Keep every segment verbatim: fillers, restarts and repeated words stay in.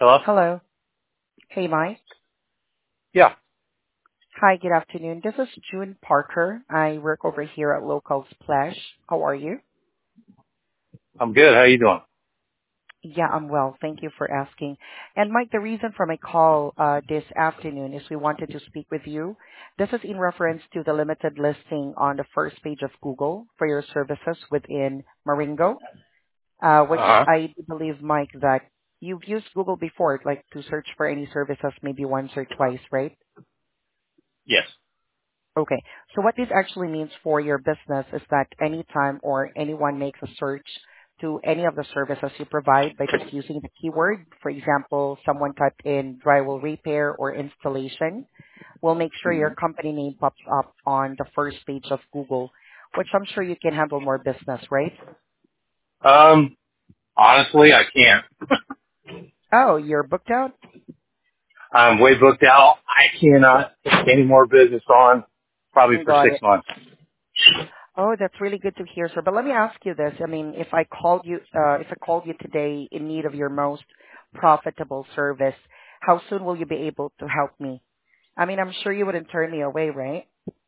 Hello? Hello. Hey, Mike. Yeah, Hi, good afternoon. This is June Parker. I work over here at Local Splash. How are you? I'm good. How you doing? Yeah, I'm well. Thank you for asking. And Mike, the reason for my call uh, this afternoon is we wanted to speak with you. This is in reference to the limited listing on the first page of Google for your services within Maringo, uh, which Uh-huh. I do believe, Mike, that you've used Google before, like to search for any services maybe once or twice, right? Yes. Okay. So what this actually means for your business is that anytime or anyone makes a search to any of the services you provide by just using the keyword, for example, someone typed in drywall repair or installation, we'll make sure your Mhm. company name pops up on the first page of Google, which I'm sure you can handle more business, right? Um, honestly, I can't. Oh, you're booked out? I'm way booked out. I cannot take any more business on probably for Got six it. months. Oh, that's really good to hear, sir. But let me ask you this. I mean, if I called you, uh, if I called you today in need of your most profitable service, how soon will you be able to help me? I mean, I'm sure you wouldn't turn me away, right?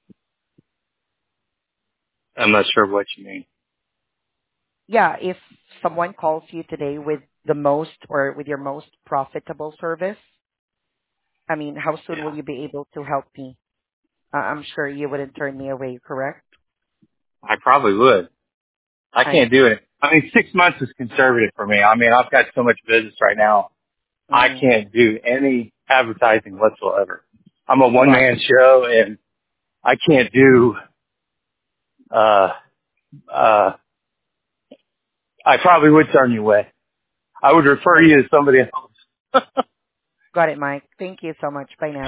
I'm not sure what you mean. Yeah, if someone calls you today with the most or with your most profitable service, I mean, how soon will Yeah, you be able to help me? Uh, I'm sure you wouldn't turn me away, correct? I probably would. I I can't do see. it. I mean, six months is conservative for me. I mean, I've got so much business right now. I Mm, can't do any advertising whatsoever. I'm a got one-man it. show and I can't do, uh, uh, I probably would turn you away. I would refer Okay. you to somebody else. Got it, Mike. Thank you so much. Bye now.